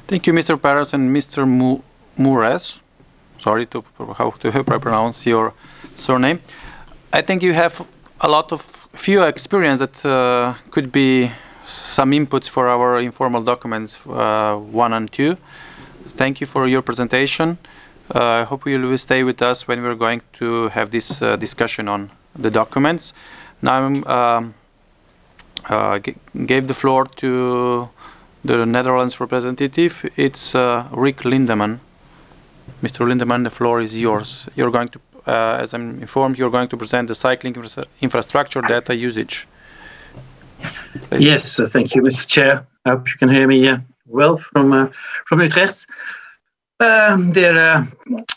Thank you, Mr. Paras and Mr. Mures. Sorry to how to pronounce your surname. I think you have a lot of few experience that could be some inputs for our informal documents 1 and 2. Thank you for your presentation. I hope you will stay with us when we're going to have this discussion on the documents. Now I gave the floor to the Netherlands representative. It's Rick Lindeman. Mr. Lindeman, the floor is yours. You're going to, as I'm informed, you're going to present the cycling infrastructure data usage. Please. Yes, thank you, Mr. Chair. I hope you can hear me well from Utrecht. Dear